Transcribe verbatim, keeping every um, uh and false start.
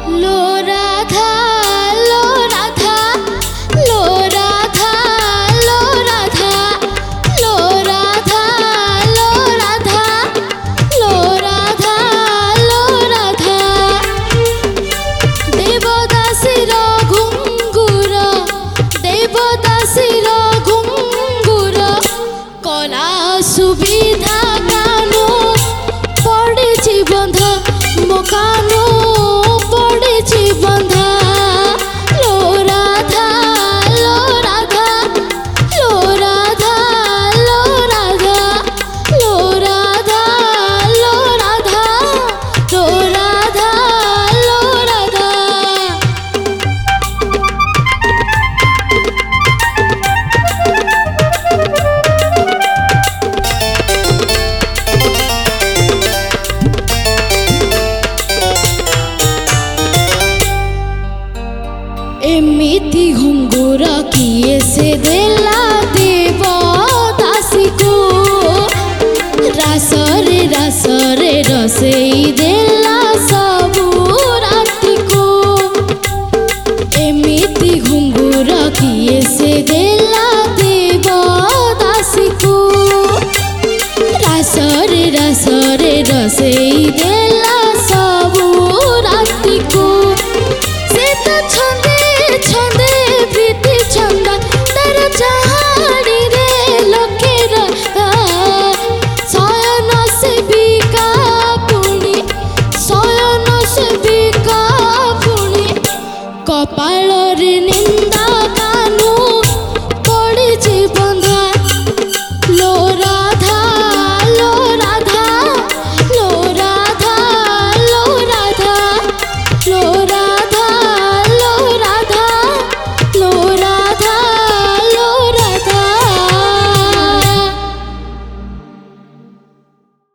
लो राधा लो राधा लो राधा लो राधा लो राधा लो राधा लो राधा लो राधा देवदासीर घुंगुर देवदासीर घुंगुर कला सुविधा कानो पड़े बंध मो कानो पड़े बंध लो राधा लो राधा लो राधा लो राधा लो राधा लो राधा लो राधा लो राधा एमिति घुंगुर किए से देला देव दासी को रासरे रासरे रसेई देला सबू राति को एमिति घुंगुर किए से देला देव दासी को रासरे रासरे रसेई देला सबू राति को से तो छंदे छंदे प्रीति छंदा तार चाहाड़ी रे लोकेर शयन से बिका पुणी शयन से बिका पुणी कपाल रे